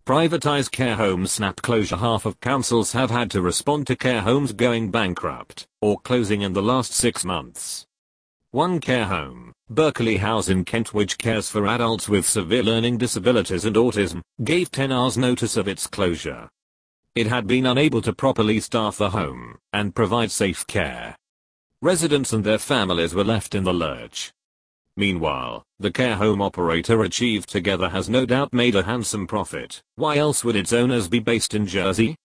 Privatize care homes. Snap closure. Half of councils have had to respond to care homes going bankrupt or closing in the last 6 months. One care home, Berkeley House in Kent, which cares for adults with severe learning disabilities and autism, gave 10 hours notice of its closure. It had been unable to properly staff the home and provide safe care. Residents and their families were left in the lurch. Meanwhile, the care home operator Achieve Together has no doubt made a handsome profit. Why else would its owners be based in Jersey?